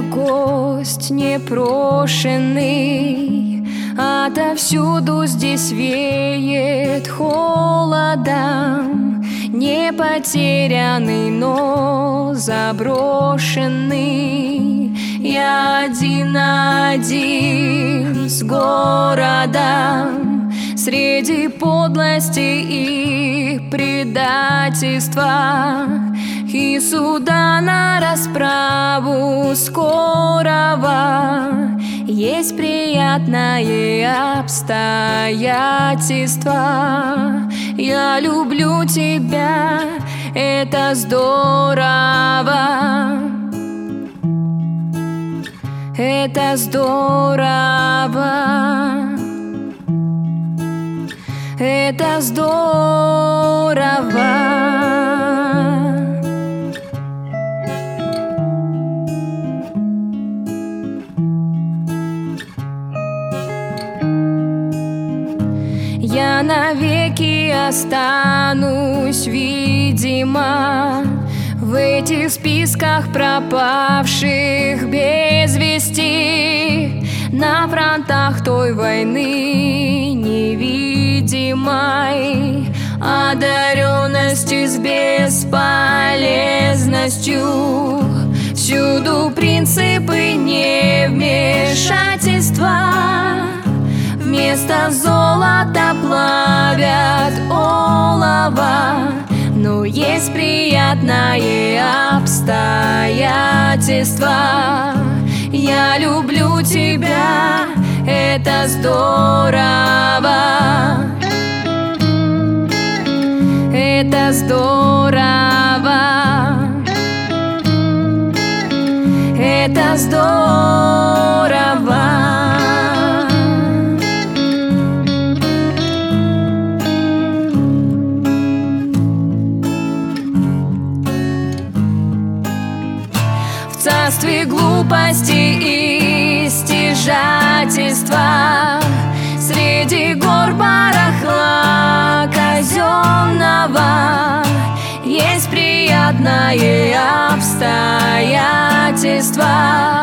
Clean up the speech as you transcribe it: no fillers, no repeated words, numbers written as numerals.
гость непрошенный, отовсюду здесь веет холодом. Не потерянный, но заброшенный. Я один на один с городом, среди подлости и предательства, и суда на расправу скорого. Есть приятное обстоятельство. Я люблю тебя, это здорово. Это здорово. Это здорово. Я навеки останусь, видимо, в этих списках пропавших без вести, на фронтах той войны невидимой, одаренности с бесполезностью. Всюду принципы невмешательства, вместо золота плавят олово. Но есть приятное обстоятельство. Я люблю тебя, это здорово. Это здорово. Это здорово. В царстве глупости и стяжательства, среди гор барахла казенного, есть приятное обстоятельство.